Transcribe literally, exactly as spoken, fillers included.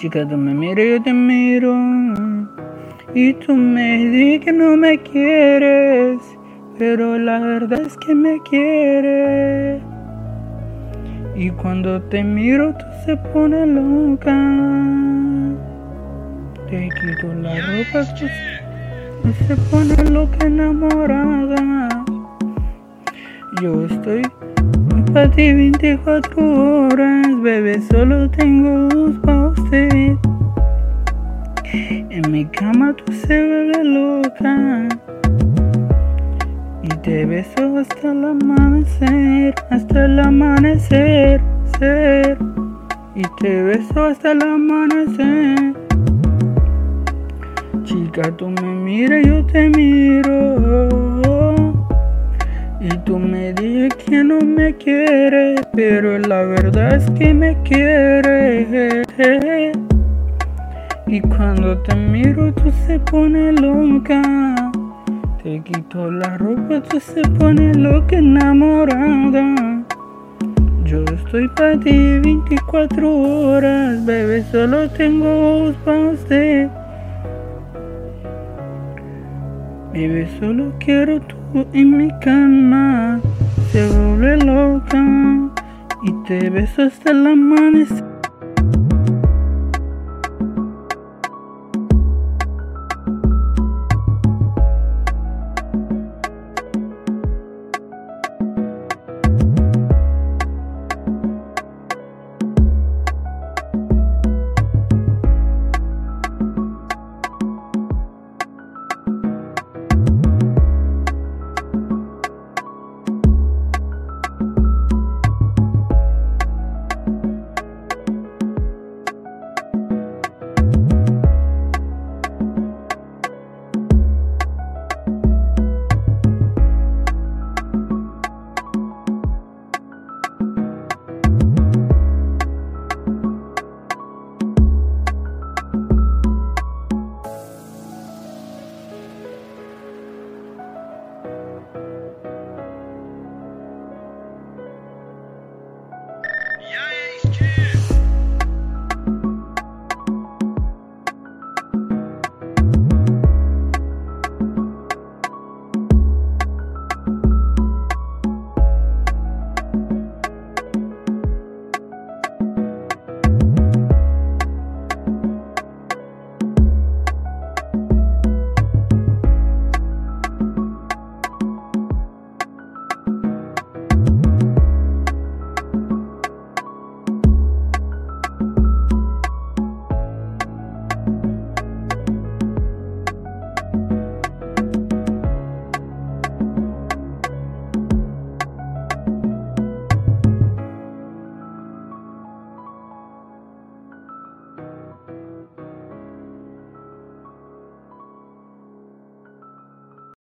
Chica, tú me miras, yo te miro. Y tú me dices que no me quieres, pero la verdad es que me quieres. Y cuando te miro, tú se pone loca. Te quito la ropa, tú se, se pone loca enamorada. Yo estoy para ti veinticuatro horas, bebé, solo tengo dos para usted. En mi cama tú se vuelve loca y te beso hasta el amanecer, hasta el amanecer, ser. Y te beso hasta el amanecer. Chica, tú me miras, yo te miro. Y tú me dices que no me quieres, pero la verdad es que me quieres. Y cuando te miro tú se pone loca. Te quito la ropa, tú se pone loca enamorada. Yo estoy para ti veinticuatro horas, bebé, solo tengo ojos para usted. Bebé, solo quiero tú en mi cama. Se vuelve loca y te beso hasta el amanecer.